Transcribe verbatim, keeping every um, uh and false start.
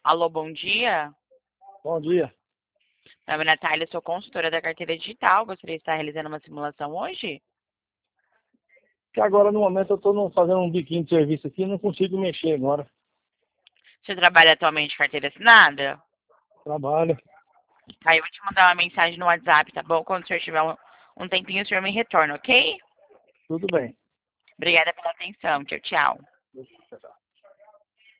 Alô, bom dia. Bom dia. Meu nome é Natália, sou consultora da carteira digital. Gostaria de estar realizando uma simulação hoje? Que agora no momento eu estou fazendo um biquinho de serviço aqui, não consigo mexer agora. Você trabalha atualmente em carteira assinada? Trabalho. Aí eu vou te mandar uma mensagem no WhatsApp, tá bom? Quando o senhor tiver um, um tempinho, o senhor me retorna, ok? Tudo bem. Obrigada pela atenção. Tchau, tchau.